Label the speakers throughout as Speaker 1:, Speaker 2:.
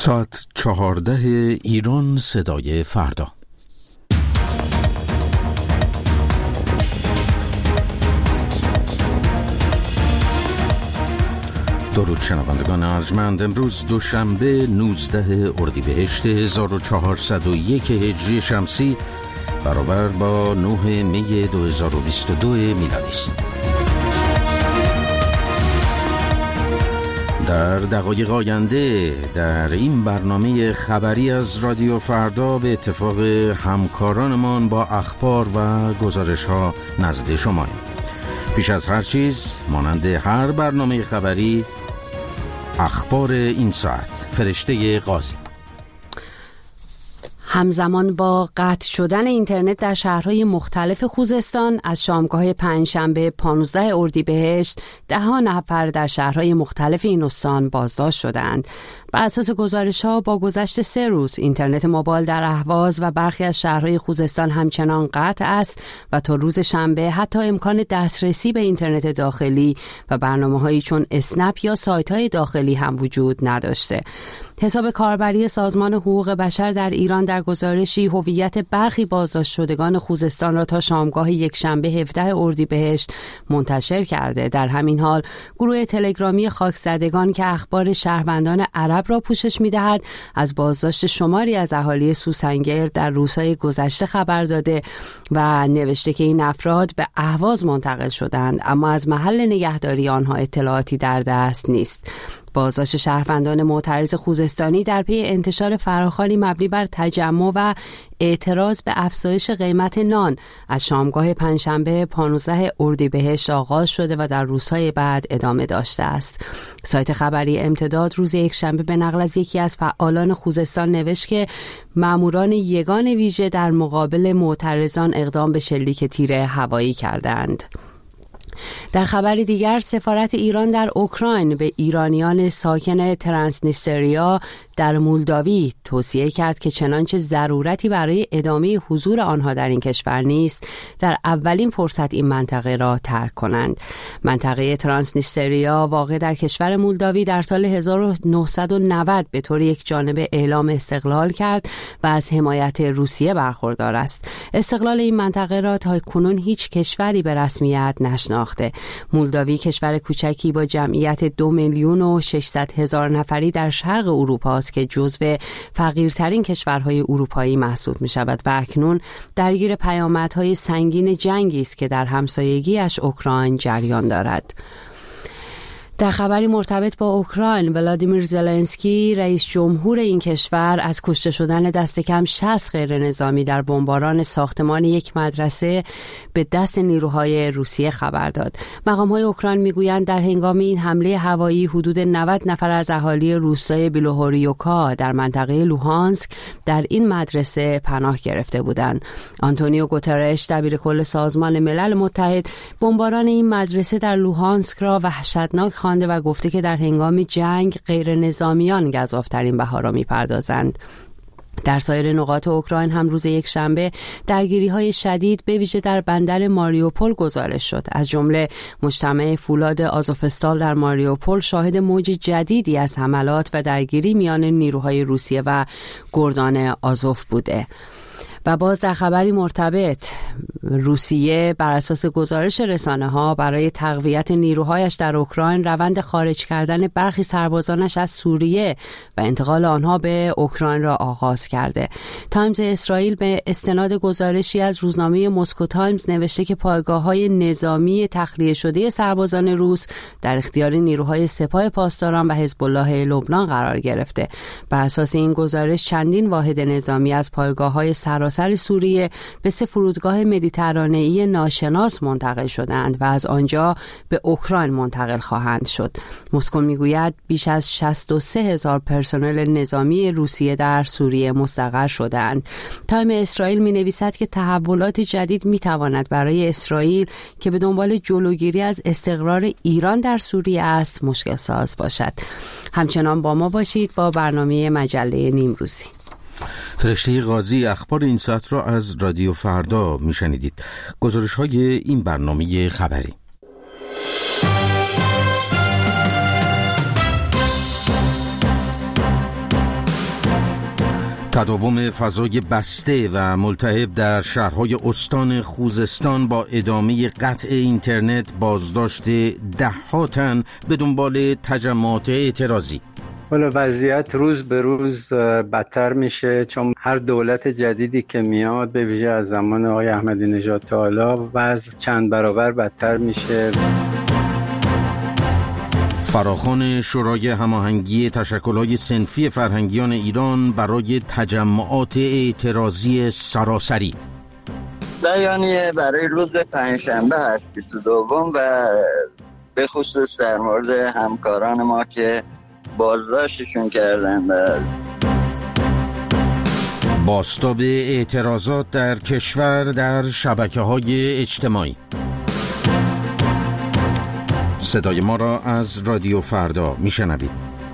Speaker 1: ساعت 14 ایران، صدای فردا. درود شنوندگان ارجمند. امروز دوشنبه 19 اردیبهشت 1401 هجری شمسی برابر با 9 می 2022 میلادی است. در دقایق آینده در این برنامه خبری از رادیو فردا به اتفاق همکارانمان با اخبار و گزارش‌ها نزد شماییم. پیش از هر چیز، مانند هر برنامه خبری، اخبار این ساعت. فرشته قاضی.
Speaker 2: همزمان با قطع شدن اینترنت در شهرهای مختلف خوزستان، از شامگاه پنجشنبه 15 اردیبهشت 10 نفر در شهرهای مختلف این استان بازداشت شدند. بر اساس گزارش‌ها با گذشت 3 روز اینترنت موبایل در اهواز و برخی از شهرهای خوزستان همچنان قطع است و تا روز شنبه حتی امکان دسترسی به اینترنت داخلی و برنامه‌هایی چون اسنپ یا سایت‌های داخلی هم وجود نداشته. حساب کاربری سازمان حقوق بشر در ایران در گزارشی هویت برخی بازداشت شدگان خوزستان را تا شامگاه یکشنبه 17 اردیبهشت منتشر کرده. در همین حال گروه تلگرامی خاکزدگان که اخبار شهروندان عرب را پوشش می‌دهد، از بازداشت شماری از اهالی سوسنگر در روزهای گذشته خبر داده و نوشته که این افراد به اهواز منتقل شدند، اما از محل نگهداری آنها اطلاعاتی در دست نیست. بازداشت شهروندان معترض خوزستانی در پی انتشار فراخوانی مبنی بر تجمع و اعتراض به افزایش قیمت نان از شامگاه پنجشنبه 15 اردیبهشت آغاز شده و در روزهای بعد ادامه داشته است. سایت خبری امتداد روز یکشنبه به نقل از یکی از فعالان خوزستان نوشت که ماموران یگان ویژه در مقابل معترضان اقدام به شلیک تیر هوایی کردند. در خبری دیگر، سفارت ایران در اوکراین به ایرانیان ساکن ترانسنیستریا در مولداوی توصیه کرد که چنانچه ضرورتی برای ادامه حضور آنها در این کشور نیست، در اولین فرصت این منطقه را ترک کنند. منطقه ترانسنیستریا واقع در کشور مولداوی در سال 1990 به طور یک جانبه اعلام استقلال کرد و از حمایت روسیه برخوردار است. استقلال این منطقه را تا کنون هیچ کشوری به رسمیت نشناخته. مولداوی کشور کوچکی با جمعیت 2,600,000 نفری در شرق اروپا است که جزو فقیرترین کشورهای اروپایی محسوب می شود و اکنون درگیر پیامدهای سنگین جنگی است که در همسایگیش اوکراین جریان دارد. در خبری مرتبط با اوکراین، ولادیمیر زلنسکی رئیس جمهور این کشور از کشته شدن دست کم 60 غیرنظامی در بمباران ساختمان یک مدرسه به دست نیروهای روسیه خبر داد. مقام‌های اوکراین میگویند در هنگام این حمله هوایی حدود 90 نفر از اهالی روستای بیلوهوریوکا در منطقه لوهانسک در این مدرسه پناه گرفته بودند. آنتونیو گوترش، دبیرکل سازمان ملل متحد، بمباران این مدرسه در لوهانسک را وحشتناک و گفته که در هنگام جنگ غیر نظامیان گزاف‌ترین بها را می‌پردازند. در سایر نقاط اوکراین هم روز یکشنبه درگیری‌های شدید به ویژه در بندر ماریوپول گزارش شد. از جمله مجتمع فولاد آزوفستال در ماریوپول شاهد موج جدیدی از حملات و درگیری میان نیروهای روسیه و گردان آزوف بوده. و باز در خبری مرتبط، روسیه بر اساس گزارش رسانه‌ها برای تقویت نیروهایش در اوکراین روند خارج کردن برخی سربازانش از سوریه و انتقال آنها به اوکراین را آغاز کرده. تایمز اسرائیل به استناد گزارشی از روزنامه مسکو تایمز نوشته که پایگاه‌های نظامی تخلیه شده سربازان روس در اختیار نیروهای سپاه پاسداران و حزب الله لبنان قرار گرفته. بر اساس این گزارش چندین واحد نظامی از پایگاه‌های سراسر سوریه به 3 فرودگاه مدیترانه‌ای ناشناس منتقل شدند و از آنجا به اوکراین منتقل خواهند شد. مسکو میگوید بیش از 63,000 پرسنل نظامی روسیه در سوریه مستقر شدند. تایم اسرائیل می‌نویسد که تحولات جدید می‌تواند برای اسرائیل که به دنبال جلوگیری از استقرار ایران در سوریه است مشکل ساز باشد. همچنان با ما باشید با برنامه مجله نیمروزی.
Speaker 1: فرشته قاضی، اخبار این ساعت را از رادیو فردا میشنیدید. گزارش های این برنامه خبری. تداوم فضای بسته و ملتهب در شهرهای استان خوزستان با ادامه قطع اینترنت بازداشت ده‌ها تن به دنبال تجمعات اعتراضی.
Speaker 3: حالا وضعیت روز به روز بدتر میشه، چون هر دولت جدیدی که میاد به ویژه از زمان آقای احمدی نژاد تا حالا وضع چند برابر بدتر میشه.
Speaker 1: فراخوان شورای هماهنگی تشکل‌های صنفی فرهنگیان ایران برای تجمعات اعتراضی سراسری.
Speaker 4: بیانیه برای روز پنجشنبه هست 22 و به خصوص در مورد همکاران ما که بازداشتشون کردن.
Speaker 1: بازتاب اعتراضات در کشور در شبکه‌های اجتماعی. صدای ما را از رادیو فردا میشنوید.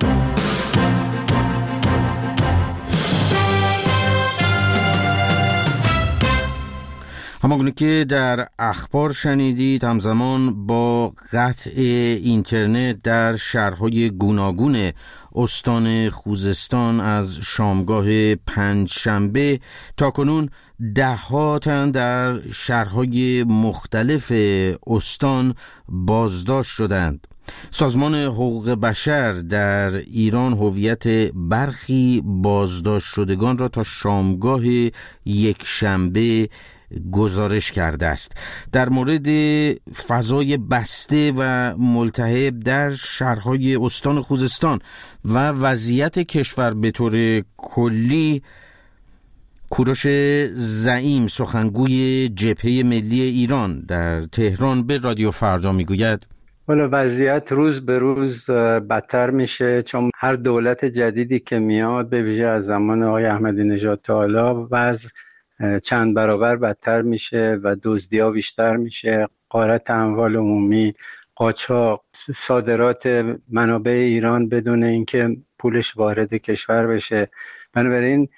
Speaker 1: همانگونه که در اخبار شنیدید، همزمان با قطع اینترنت در شهرهای گوناگون استان خوزستان از شامگاه پنجشنبه تاکنون ده‌ها تن در شهرهای مختلف استان بازداشت شدند. سازمان حقوق بشر در ایران هویت برخی بازداشت شدگان را تا شامگاه یکشنبه گزارش کرده است. در مورد فضای بسته و ملتهب در شهرهای استان خوزستان و وضعیت کشور به طور کلی، کوروش زعیم سخنگوی جبهه ملی ایران در تهران به رادیو فردا میگوید:
Speaker 3: حالا وضعیت روز به روز بدتر میشه، چون هر دولت جدیدی که میاد به ویژه از زمان آقای احمدی نژاد تا حالا وضع چند برابر بدتر میشه و دزدی‌ها بیشتر میشه، غارت اموال عمومی، قاچاق، صادرات منابع ایران بدون اینکه پولش وارد کشور بشه. بنابراین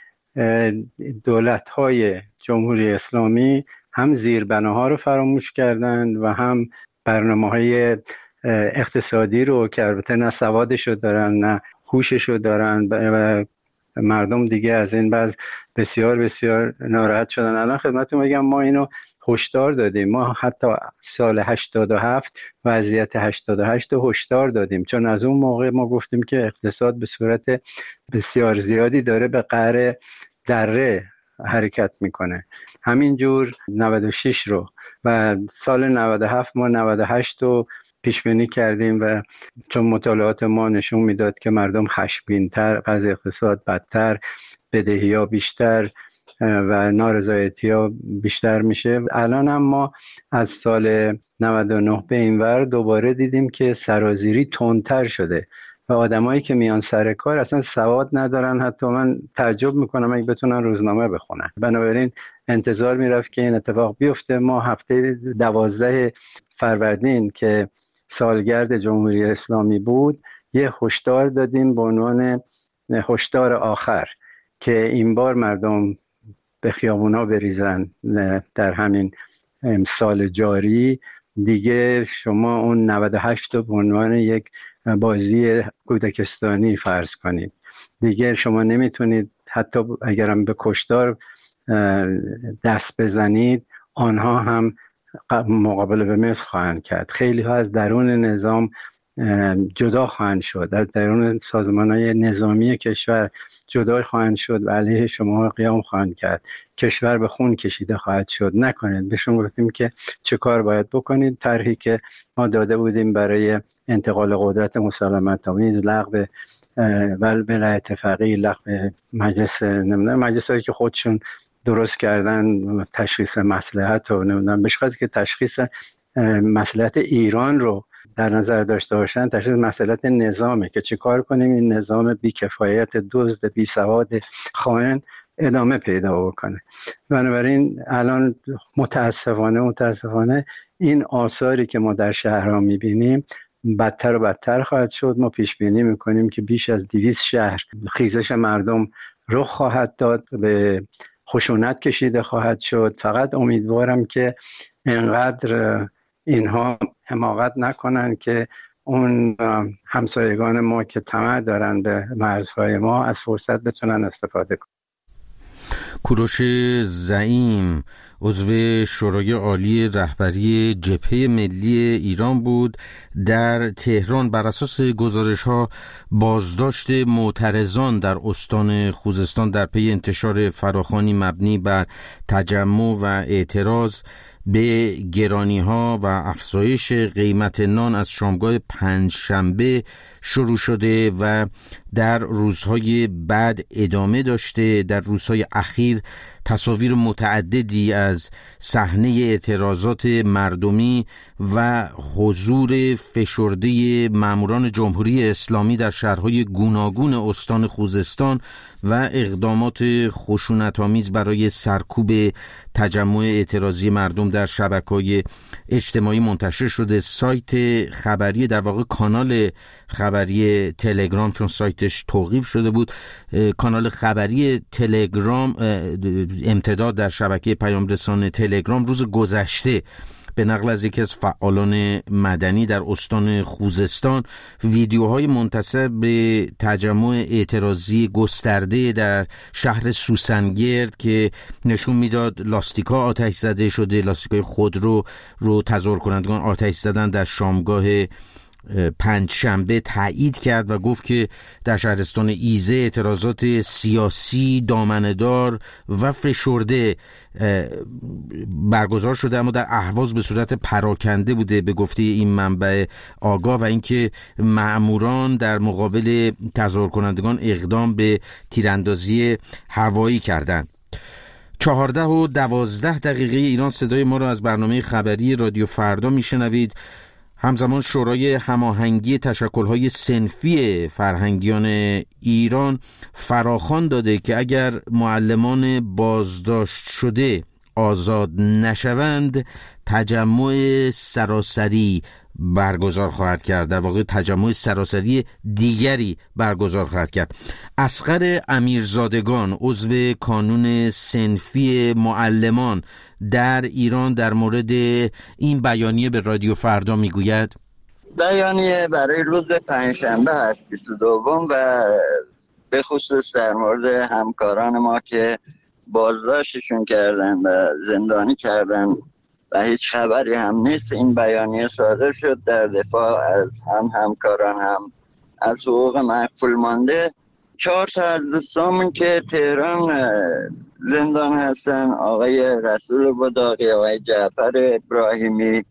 Speaker 3: دولت‌های جمهوری اسلامی هم زیربناها رو فراموش کردند و هم برنامه‌های اقتصادی رو که البته نه سوادش رو دارن نه هوشش رو دارن و مردم دیگه از این بعض بسیار بسیار ناراحت شدن. الان خدمتتون بگم ما اینو هشدار دادیم، ما حتی سال 87 وضعیت 88 رو هشدار دادیم، چون از اون موقع ما گفتیم که اقتصاد به صورت بسیار زیادی داره به قعر دره حرکت میکنه. همینجور 96 رو و سال 97 ما 98 رو پیش بینی کردیم و چون مطالعات ما نشون میداد که مردم خشمگین‌تر، وضع اقتصاد بدتر، بدهی‌ها بیشتر و نارضایتی‌ها بیشتر میشه. الان هم ما از سال 99 به این ور دوباره دیدیم که سرازیری تندتر شده و آدمایی که میان سر کار اصلا سواد ندارن. حتی من تعجب میکنم اگه بتونن روزنامه بخونن. بنابراین انتظار میرفت که این اتفاق بیفته. ما هفته 12 فروردین که سالگرد جمهوری اسلامی بود یه هشدار دادیم به عنوان هشدار آخر که این بار مردم به خیابونا بریزن در همین سال جاری. دیگه شما اون 98 رو به عنوان یک بازی کودکستانی فرض کنید. دیگه شما نمیتونید حتی اگرم به کشتار دست بزنید آنها هم مقابله به مثل خواهند کرد. خیلی ها از درون نظام جدا خواهند شد، از درون سازمان‌های نظامی کشور جدا خواهند شد و علیه شما قیام خواهند کرد. کشور به خون کشیده خواهد شد. نکنید. بهشون گفتیم که چه کار باید بکنید. طرحی که ما داده بودیم برای انتقال قدرت مسالمت‌آمیز، لغو ولایت فقیه، لغو مجلسایی که خودشون درست کردن، تشخیص مصلحت و نمیدونم به شخصی که تشخیص مصلحت ایران رو در نظر داشته باشن، تشخیص مصلحت نظامه که چه کار کنیم این نظام بی‌کفایت، دزد، بی‌سواد، خائن ادامه پیدا بکنه. بنابراین الان متاسفانه این آثاری که ما در شهرها میبینیم بدتر و بدتر خواهد شد. ما پیش بینی میکنیم که بیش از 200 شهر خیزش مردم رخ خواهد داد، به خشونت کشیده خواهد شد. فقط امیدوارم که اینقدر اینها حماقت نکنن که اون همسایگان ما که طمع دارن به مرزهای ما از فرصت بتونن استفاده کنن.
Speaker 1: کوروش زعیم عضو شورای عالی رهبری جبهه ملی ایران بود. در تهران بر اساس گزارش‌ها بازداشت معترضان در استان خوزستان در پی انتشار فراخوانی مبنی بر تجمع و اعتراض به گرانی‌ها و افزایش قیمت نان از شامگاه پنجشنبه شروع شده و در روزهای بعد ادامه داشته. در روزهای اخیر تصاویر متعددی از صحنه اعتراضات مردمی و حضور فشرده ماموران جمهوری اسلامی در شهرهای گوناگون استان خوزستان و اقدامات خشونت‌آمیز برای سرکوب تجمع اعتراضی مردم در شبکه‌های اجتماعی منتشر شده. سایت خبری، در واقع کانال خبری تلگرام، چون سایتش توقیف شده بود، کانال خبری تلگرام امتداد در شبکه پیام رسان تلگرام روز گذشته به نقل از یکی از فعالان مدنی در استان خوزستان ویدیوهای منتسب به تجمع اعتراضی گسترده در شهر سوسنگرد که نشون میداد لاستیک‌ها آتش زده شده، لاستیک‌های خودرو رو تظاهر کنندگان آتش زدن در شامگاه پنجشنبه تایید کرد و گفت که در شهرستان ایزه اعتراضات سیاسی دامنه‌دار و فشرده برگزار شده، اما در اهواز به صورت پراکنده بوده به گفته این منبع آگاه، و اینکه مأموران در مقابل تظاهر کنندگان اقدام به تیراندازی هوایی کردند. 14:12 ایران صدای ما را از برنامه خبری رادیو فردا میشنوید. همزمان شورای هماهنگی تشکل‌های صنفی فرهنگیان ایران فراخوان داده که اگر معلمان بازداشت شده آزاد نشوند تجمع سراسری برگزار خواهد کرد، در واقع تجمع سراسری دیگری برگزار خواهد کرد. اصغر امیرزادگان عضو کانون صنفی معلمان در ایران در مورد این بیانیه به رادیو فردا میگوید:
Speaker 4: بیانیه برای روز پنجشنبه است 22 و به خصوص در مورد همکاران ما که بازداشتشون کردن و زندانی کردن و هیچ خبری هم نیست. این بیانیه صادر شد در دفاع از همکاران هم از حقوق مغفول مانده. 4 تا از دوستامون که تهران زندان هستن، آقای رسول بداقی، آقای جعفر ابراهیمی،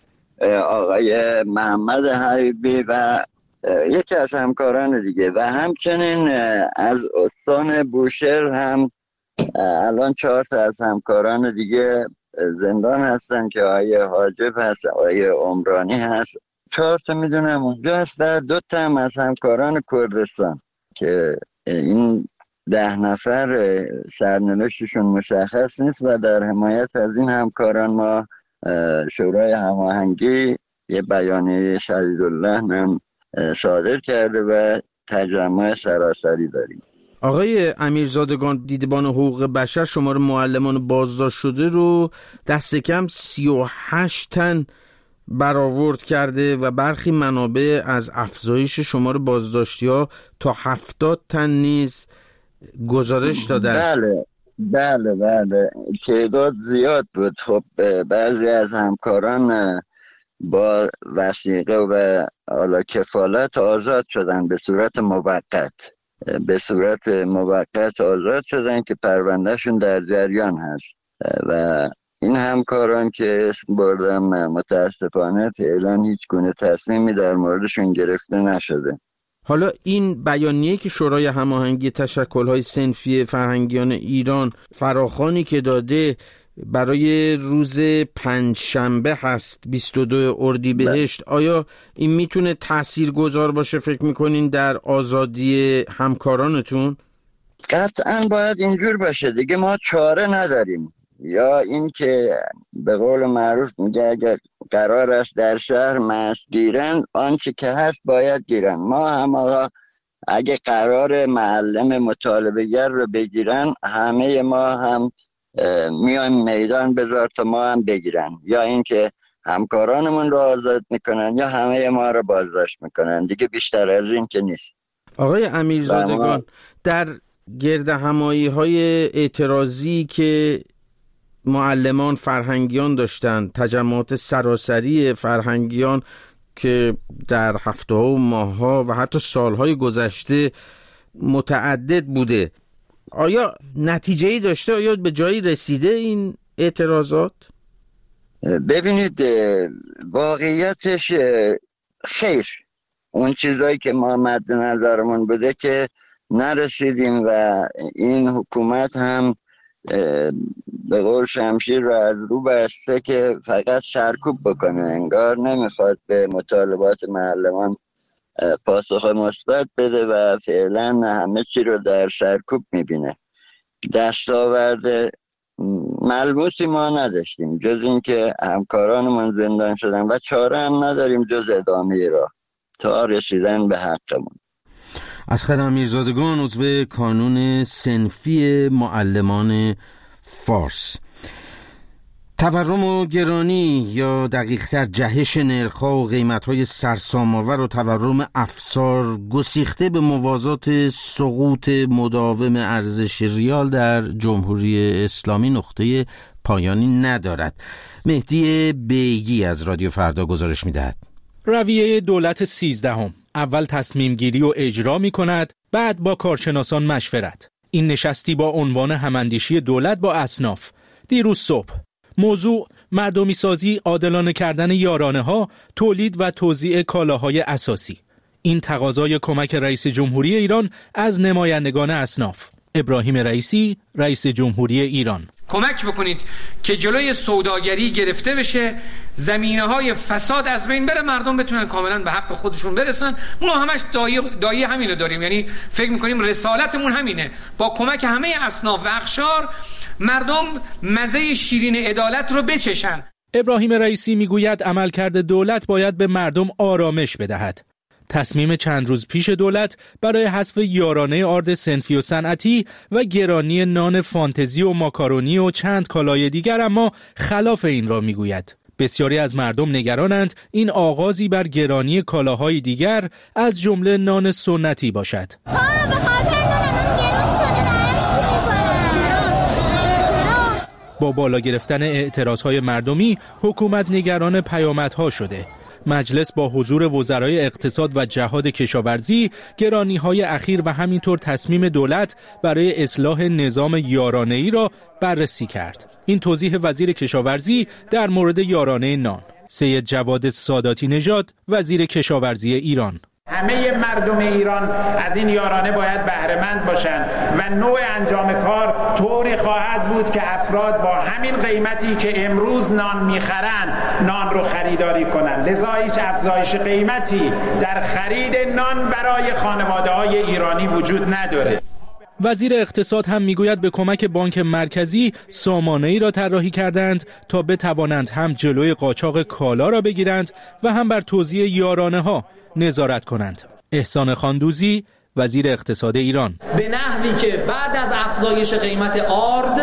Speaker 4: آقای محمد حبیبی و یکی از همکاران دیگه، و همچنین از استان بوشهر هم الان 4 تا از همکاران دیگه زندان هستن که آقای حاجب هست، آقای عمرانی هست. 4 تا میدونم اونجا هست و 2 تا هم از همکاران کردستان که این 10 نفر سرنوشتشون مشخص نیست و در حمایت از این همکاران ما شورای هماهنگی یه بیانیه شهیدالله هم صادر کرده و تجمع سراسری داریم.
Speaker 1: آقای امیرزادگان، دیدبان حقوق بشر شمار معلمان بازداشت شده رو دست کم 38 تن برآورد کرده و برخی منابع از افزایش شمار بازداشتی‌ها تا 70 تن نیز گزارش دادن.
Speaker 4: بله تعداد زیاد بود. خب بعضی از همکاران با وثیقه و حالا کفالت آزاد شدن به صورت موقت آزاد شدن که پروندهشون در جریان هست و این همکاران که اسم بردم متاسفانه فعلا هیچ گونه تصمیمی در موردشون گرفته نشده.
Speaker 1: حالا این بیانیه که شورای هماهنگی تشکل‌های صنفی فرهنگیان ایران فراخوانی که داده برای روز پنجشنبه هست 22 اردیبهشت، آیا این میتونه تاثیرگذار باشه فکر میکنین در آزادی همکارانتون؟
Speaker 4: قطعاً باید اینجور باشه دیگه، ما چاره نداریم. یا این که به قول معروف میگه اگر قرار است در شهر مست گیرن آنچه که هست باید گیرن. ما هم آقا اگه قرار معلم مطالبه‌گر رو بگیرن همه ما هم میایم میدان بذار تا ما هم بگیرن، یا اینکه همکارانمون رو آزاد میکنن یا همه ما رو بازداشت میکنن دیگه، بیشتر از این که نیست.
Speaker 1: آقای امیرزادگان، در گردهمایی‌های اعتراضی که معلمان فرهنگیان داشتند، تجمعات سراسری فرهنگیان که در هفته‌ها و ماه‌ها و حتی سال‌های گذشته متعدد بوده، آیا نتیجه‌ای داشته؟ آیا به جایی رسیده این اعتراضات؟
Speaker 4: ببینید، واقعیتش خیر، اون چیزایی که ما مد نظرمون بوده که نرسیدیم و این حکومت هم به قول شمشیر رو از رو بسته که فقط سرکوب بکنه، انگار نمیخواد به مطالبات معلمان پاسخ مثبت بده و فعلا همه چی رو در سرکوب میبینه. دستاورد ملموسی ما نداشتیم جز این که همکارانمون زندان شدن و چاره هم نداریم جز ادامه راه تا رسیدن به حقمون.
Speaker 1: اصغر امیرزادگان، عضو کانون صنفی معلمان فارس. تورم و گرانی یا دقیق‌تر جهش نرخ‌ها و قیمت‌های سرسام‌آور و تورم افسار گسیخته به موازات سقوط مداوم ارزش ریال در جمهوری اسلامی نقطه پایانی ندارد. مهدی بیگی از رادیو فردا گزارش می‌دهد.
Speaker 5: رویه دولت 13 اول تصمیم گیری و اجرا می کند، بعد با کارشناسان مشورت. این نشستی با عنوان هماندیشی دولت با اصناف. دیروز صبح موضوع مردمی سازی، عادلانه کردن یارانه ها، تولید و توزیع کالاهای اساسی. این تقاضای کمک رئیس جمهوری ایران از نمایندگان اصناف. ابراهیم رئیسی، رئیس جمهوری ایران:
Speaker 6: کمک بکنید که جلوی سوداگری گرفته بشه، زمینه‌های فساد از بین بره، مردم بتونن کاملا به حق خودشون برسن. ما همش دایی همینو داریم، یعنی فکر می‌کنیم رسالتمون همینه، با کمک همه اصناف و اقشار مردم مزه شیرین عدالت رو بچشن.
Speaker 5: ابراهیم رئیسی میگوید عملکرد دولت باید به مردم آرامش بدهد. تصمیم چند روز پیش دولت برای حذف یارانه آرد صنفی و صنعتی و گرانی نان فانتزی و ماکارونی و چند کالای دیگر اما خلاف این را میگوید. بسیاری از مردم نگرانند این آغازی بر گرانی کالاهای دیگر از جمله نان سنتی باشد. با بالا گرفتن اعتراضهای مردمی حکومت نگران پیامدها شده. مجلس با حضور وزرای اقتصاد و جهاد کشاورزی گرانی‌های اخیر و همینطور تصمیم دولت برای اصلاح نظام یارانه‌ای را بررسی کرد. این توضیح وزیر کشاورزی در مورد یارانه نان. سید جواد ساداتی نژاد، وزیر کشاورزی ایران:
Speaker 7: همه مردم ایران از این یارانه باید بهره‌مند باشند و نوع انجام کار طوری خواهد بود که افراد با همین قیمتی که امروز نان میخرن نان رو خریداری کنند. لذا هیچ افزایش قیمتی در خرید نان برای خانواده‌های ایرانی وجود نداره.
Speaker 5: وزیر اقتصاد هم میگوید به کمک بانک مرکزی سامانه‌ای را طراحی کردند تا بتوانند هم جلوی قاچاق کالا را بگیرند و هم بر توزیع یارانه‌ها نظارت کنند. احسان خاندوزی، وزیر اقتصاد ایران:
Speaker 8: به نحوی که بعد از افزایش قیمت آرد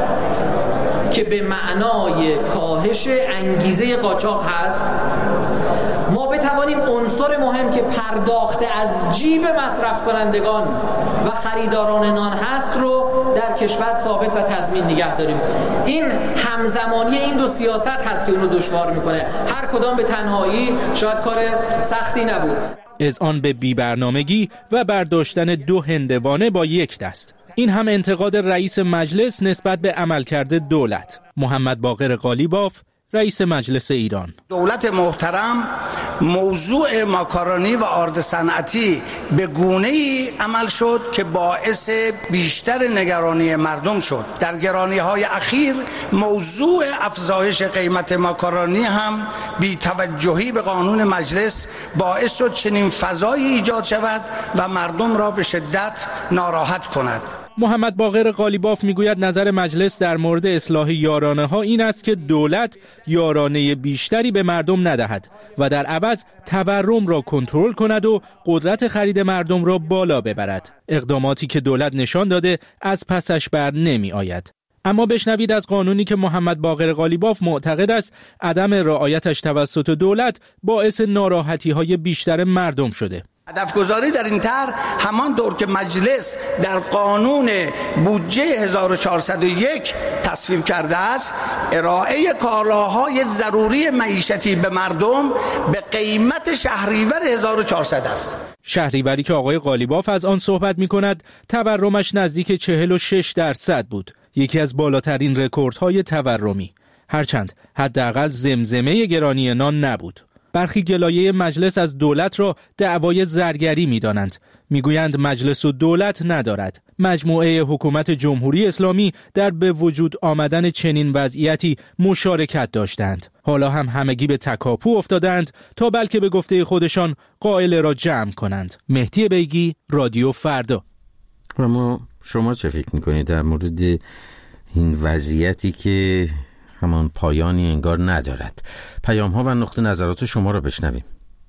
Speaker 8: که به معنای کاهش انگیزه قاچاق هست، ما بتوانیم عنصر مهم که پرداخت از جیب مصرف کنندگان و خریداران نان هست رو در کشور ثابت و تضمین نگه داریم. این همزمانی این دو سیاست هست که اونو دشوار میکنه. هر کدام به تنهایی شاید کار سختی نبود.
Speaker 5: اذعان به بی‌برنامگی و برداشتن دو هندوانه با یک دست. این هم انتقاد رئیس مجلس نسبت به عملکرد دولت. محمد باقر قالیباف، رئیس مجلس ایران:
Speaker 9: دولت محترم موضوع ماکارونی و آرد صنعتی به گونه‌ای عمل شد که باعث بیشتر نگرانی مردم شد. در گرانی‌های اخیر موضوع افزایش قیمت ماکارونی هم بی توجهی به قانون مجلس باعث شد چنین فضایی ایجاد شود و مردم را به شدت ناراحت کند.
Speaker 5: محمد باقر قالیباف میگوید نظر مجلس در مورد اصلاح یارانه ها این است که دولت یارانه بیشتری به مردم ندهد و در عوض تورم را کنترل کند و قدرت خرید مردم را بالا ببرد. اقداماتی که دولت نشان داده از پسش بر نمی آید. اما بشنوید از قانونی که محمد باقر قالیباف معتقد است عدم رعایتش توسط دولت باعث ناراحتی‌های بیشتر مردم شده.
Speaker 9: هدفگذاری در این طرح همان طور که مجلس در قانون بودجه 1401 تصویب کرده است، ارائه کالاهای ضروری معیشتی به مردم به قیمت شهریور 1400 است.
Speaker 5: شهریوری که آقای قالیباف از آن صحبت می کند تورمش نزدیک 46% بود، یکی از بالاترین رکوردهای تورمی، هرچند حداقل زمزمه گرانی نان نبود. برخی گلایه مجلس از دولت را دعوای زرگری می‌دانند. میگویند مجلس و دولت ندارد. مجموعه حکومت جمهوری اسلامی در به وجود آمدن چنین وضعیتی مشارکت داشتند. حالا هم همگی به تکاپو افتادند تا بلکه به گفته خودشان قائل را جمع کنند. مهدی بیگی، رادیو فردا.
Speaker 1: و شما چه فکر می‌کنید در مورد این وضعیتی که همان پایانی انگار ندارد؟ پیام‌ها و نقطه نظرات شما را بشنویم.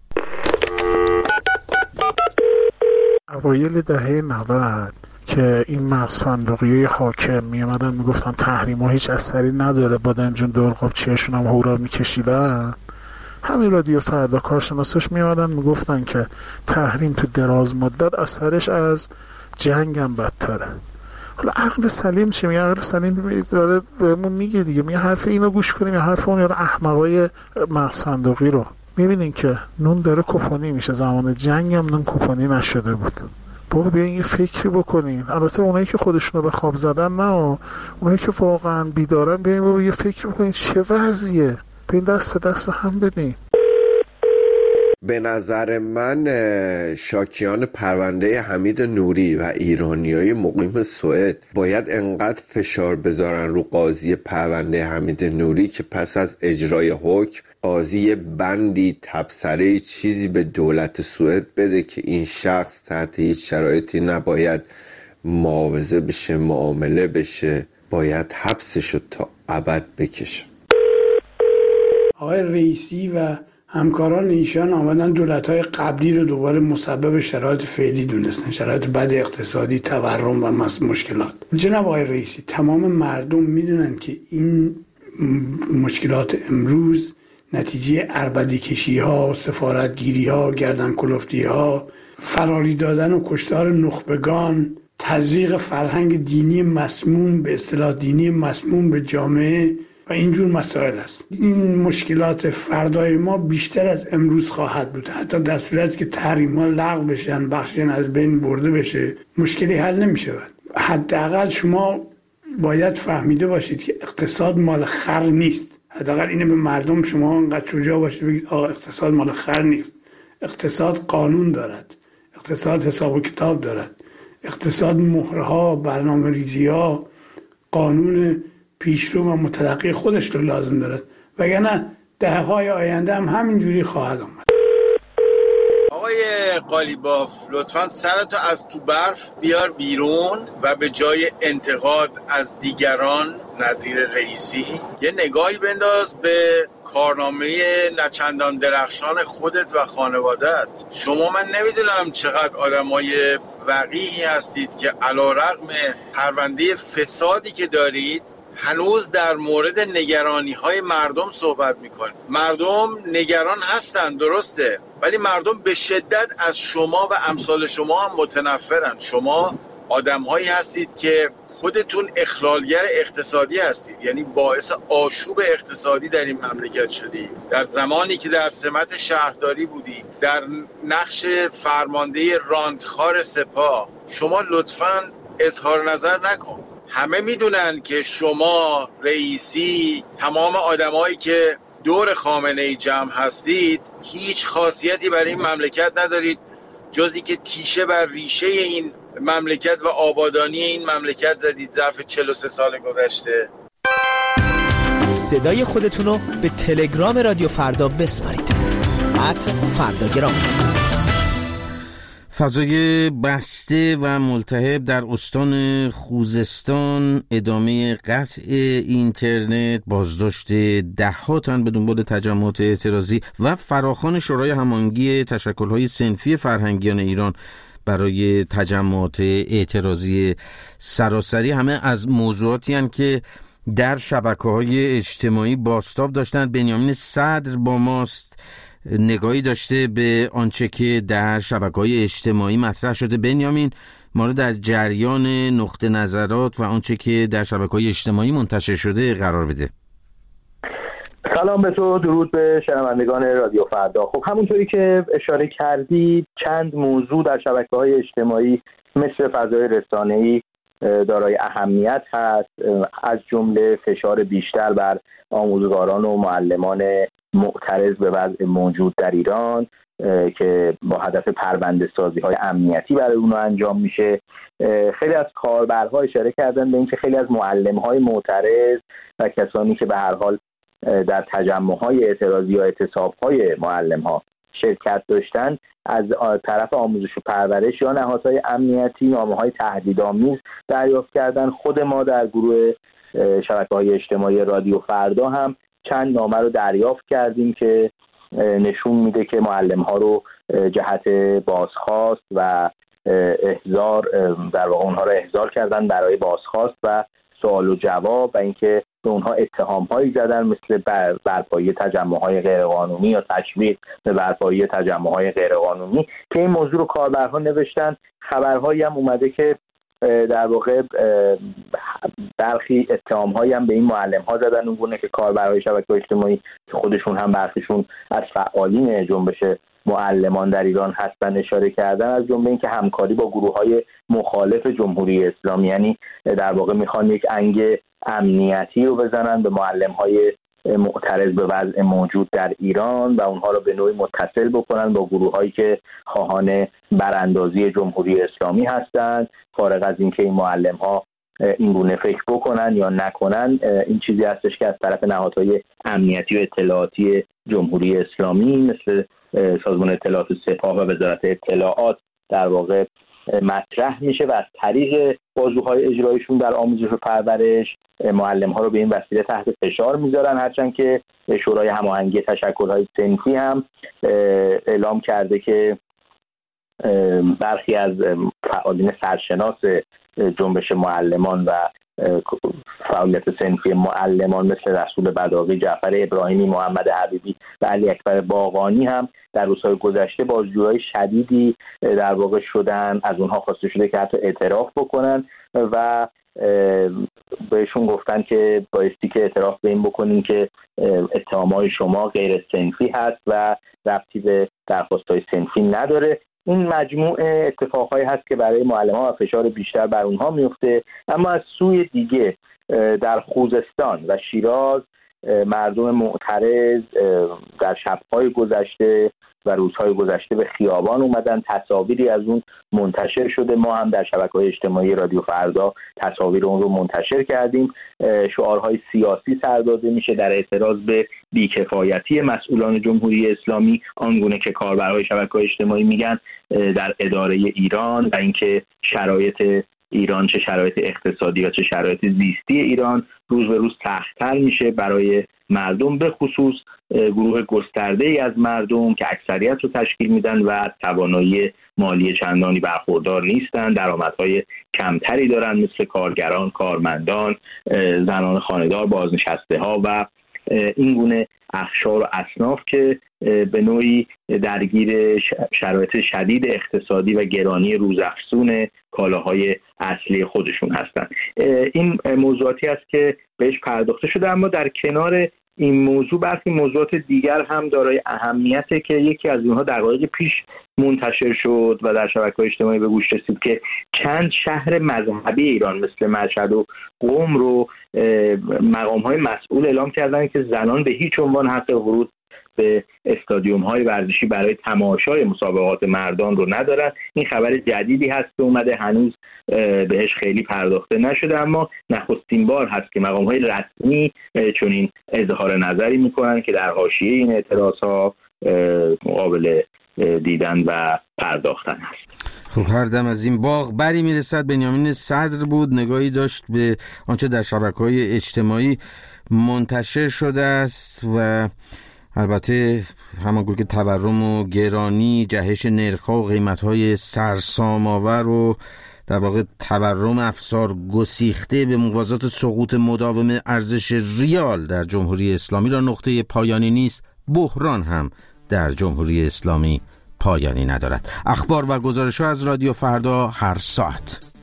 Speaker 10: اوایل دهه 90 که این مغز فندقی حاکم می اومدن میگفتن تحریم ها هیچ اثری نداره، بادم جون دورقاب چیهشون هم هورا میکشیدن، همین رادیو فردا کارشناساش می اومدن میگفتن که تحریم تو دراز مدت اثرش از جنگ هم بدتره. حالا عقل سلیم چه میگه؟ عقل سلیم داره بهمون میگه دیگه، میگه حرف اینو گوش کنیم یا حرف اون احمقای مغز فندقی رو. میبینین که نون داره کپونی میشه، زمان جنگ هم نون کپونی نشده بود. بابا بیاین یه فکری بکنین. البته اونایی که خودشونو به خواب زدن نه، اونایی که واقعا بیدارن بیاین بابا یه فکر بکنین چه وضعیه، بیاین دست به دست هم بدین.
Speaker 11: به نظر من شاکیان پرونده حمید نوری و ایرانیای مقیم سوئد باید انقدر فشار بذارن رو قاضی پرونده حمید نوری که پس از اجرای حکم قاضی بندی تبصره چیزی به دولت سوئد بده که این شخص تحت هیچ شرایطی نباید معاوضه بشه، معامله بشه، باید حبسشو تا ابد بکشه.
Speaker 12: آقای رئیسی و همکاران ایشان آمدن دولت‌های قبلی رو دوباره مسبب شرایط فعلی دونستن، شرایط بد اقتصادی، تورم و مشکلات. جناب آقای رئیسی، تمام مردم میدونن که این مشکلات امروز نتیجه عربده کشی‌ها، سفارتگیری‌ها، گردن کلفتی‌ها، فراری دادن و کشتار نخبگان، تزریق فرهنگ دینی مسموم، به اصطلاح دینی مسموم به جامعه و اینجور مسائل است. این مشکلات فردای ما بیشتر از امروز خواهد بود. حتی در صورتی که تحریم‌ها لغو بشن، بخشی از بین برده بشه، مشکلی حل نمی‌شود. حداقل شما باید فهمیده باشید که اقتصاد مال خر نیست. حداقل اینو به مردم شما انقدر شجاع باشید بگید آقا اقتصاد مال خر نیست. اقتصاد قانون دارد. اقتصاد حساب و کتاب دارد. اقتصاد مهرها، برنامه‌ریزی‌ها، قانون پیشرو و مترقی خودش رو لازم دارد، وگرنه دهه‌های آینده هم همینجوری خواهد آمد.
Speaker 13: آقای قالیباف، لطفاً سرتو از تو برف بیار بیرون و به جای انتقاد از دیگران نظیر رئیسی یه نگاهی بنداز به کارنامه نچندان درخشان خودت و خانوادت. شما من نمیدونم چقدر آدمای وقیحی هستید که علیرغم پرونده فسادی که دارید هنوز در مورد نگرانی‌های مردم صحبت می‌کنید. مردم نگران هستن، درسته، ولی مردم به شدت از شما و امثال شما هم متنفرن. شما آدم‌هایی هستید که خودتون اخلالگر اقتصادی هستید، یعنی باعث آشوب اقتصادی در این مملکت شدید. در زمانی که در سمت شهرداری بودی، در نقش فرمانده راندخار سپاه، شما لطفاً اظهار نظر نکن. همه میدونن که شما، رئیسی، تمام آدمایی که دور خامنه‌ای جمع هستید هیچ خاصیتی برای این مملکت ندارید جز اینکه تیشه بر ریشه این مملکت و آبادانی این مملکت زدید ظرف 43 سال گذشته.
Speaker 14: صدای خودتونو به تلگرام رادیو فردا بسپارید. @فرداگرام.
Speaker 1: فضای بسته و ملتهب در استان خوزستان، ادامه قطع اینترنت، بازداشت ده‌ها تن به دنبال تجمعات اعتراضی و فراخوان شورای هماهنگی تشکل‌های صنفی فرهنگیان ایران برای تجمعات اعتراضی سراسری، همه از موضوعاتی هستند که در شبکه‌های اجتماعی بازتاب داشتند. بنیامین صدر با ماست. نگاهی داشته به آنچه که در شبکه‌های اجتماعی مطرح شده. بنیامین، ما رو در جریان نقطه نظرات و آنچه که در شبکه‌های اجتماعی منتشر شده قرار بده.
Speaker 15: سلام به تو، درود به شنوندگان رادیو فردا. خب همونطوری که اشاره کردی چند موضوع در شبکه‌های اجتماعی مثل فضای رسانه‌ای دارای اهمیت هست، از جمله فشار بیشتر بر آموزگاران و معلمان معترض به وضع موجود در ایران که با هدف پرونده سازی های امنیتی برای اونها انجام میشه. خیلی از کاربرها اشاره کردن به اینکه خیلی از معلم های معترض و کسانی که به هر حال در تجمع های اعتراضی یا اعتصاب های معلم ها شرکت داشتن از طرف آموزش و پرورش یا نهادهای امنیتی نامه‌های تهدیدآمیز دریافت کردن. خود ما در گروه شبکه‌های اجتماعی رادیو فردا هم چند نامه رو دریافت کردیم که نشون میده که معلم‌ها رو جهت بازخواست و احضار، در واقع اونها رو احضار کردن برای بازخواست و سوال و جواب و اینکه به اونها اتهام‌هایی زدن مثل برپایی تجمع‌های غیرقانونی یا تشویق به برپایی تجمع‌های غیرقانونی که این موضوع رو کاربرها نوشتن. خبرهایی هم اومده که در واقع برخی اتهام‌هایی هم به این معلم‌ها زدن، اونگونه که کاربرهای شبکه‌های اجتماعی که خودشون هم برخیشون از فعالین جنبش معلمان در ایران هستن اشاره کردن، از جمله اینکه همکاری با گروه‌های مخالف جمهوری اسلامی، یعنی در واقع میخوان یک انگ امنیتی رو بزنن به معلم‌های معترض به وضع موجود در ایران و اونها رو به نوعی متصل بکنن با گروه‌هایی که خواهان براندازی جمهوری اسلامی هستند. فارغ از اینکه این معلم‌ها این گونه فکر بکنن یا نکنن، این چیزی هستش که از طرف نهادهای امنیتی و اطلاعاتی جمهوری اسلامی مثل سازمان اطلاعات سپاه و وزارت اطلاعات در واقع مطرح میشه و از طریق بازوهای اجرایشون در آموزش و پرورش معلم‌ها رو به این وسیله تحت فشار میذارن، هرچند که شورای هماهنگی تشکل‌های صنفی هم اعلام کرده که برخی از فعالین سرشناس جنبش معلمان و فعالیت صنفی معلمان مثل رسول بداقی، جعفر ابراهیمی، محمد حبیبی و علی اکبر باقانی هم در روزهای گذشته بازجویی شدیدی در واقع شدن. از اونها خواسته شده که حتی اعتراف بکنن و بهشون گفتن که بایستی که اعتراف به این بکنین که اتهامات شما غیر صنفی هست و ربطی به درخواست‌های صنفی نداره. این مجموعه اتفاقهایی هست که برای معلم‌ها و فشار بیشتر بر اونها میفته. اما از سوی دیگه در خوزستان و شیراز مردم معترض در شب‌های گذشته و روزهای گذشته به خیابان اومدن، تصاویری از اون منتشر شده. ما هم در شبکه‌های اجتماعی رادیو فردا تصاویر اون رو منتشر کردیم. شعارهای سیاسی سر داده میشه در اعتراض به بیکفایتی مسئولان جمهوری اسلامی، آنگونه که کاربرهای شبکه‌های اجتماعی میگن در اداره ایران و اینکه شرایط ایران، چه شرایط اقتصادی و چه شرایط زیستی ایران روز به روز سخت‌تر میشه برای مردم، به خصوص گروه گسترده‌ای از مردم که اکثریت رو تشکیل میدن و از توانایی مالی چندانی برخوردار نیستن، درآمدهای کمتری دارن مثل کارگران، کارمندان، زنان خانه‌دار، بازنشسته‌ها و این گونه اقشار و اصناف که به نوعی درگیر شرایط شدید اقتصادی و گرانی روزافزون کالاهای اصلی خودشون هستند. این موضوعاتی است که بهش پرداخته شده، اما در کنار این موضوع برخی موضوعات دیگر هم دارای اهمیته که یکی از اونها دقایق پیش منتشر شد و در شبکه‌های اجتماعی به گوش رسید که چند شهر مذهبی ایران مثل مشهد و قم رو مقام‌های مسئول اعلام کردن که زنان به هیچ عنوان حق ورود به استادیوم‌های ورزشی برای تماشای مسابقات مردان رو ندارن. این خبر جدیدی هست که اومده، هنوز بهش خیلی پرداخته نشده، اما نخستین بار هست که مقام‌های رسمی چنین اظهار نظری میکنن که در حاشیه این اعتراض‌ها قابل دیدن و پرداختن هست.
Speaker 1: خب هر دم از این باغ بری میرسد. بنیامین صدر بود، نگاهی داشت به آنچه در شبکه‌های اجتماعی منتشر شده است و البته همانگونه که تورم و گرانی، جهش نرخ‌ها و قیمت‌های سرسام‌آور و در واقع تورم افسار گسیخته به موازات سقوط مداوم ارزش ریال در جمهوری اسلامی را نقطه پایانی نیست، بحران هم در جمهوری اسلامی پایانی ندارد. اخبار و گزارش‌ها از رادیو فردا هر ساعت.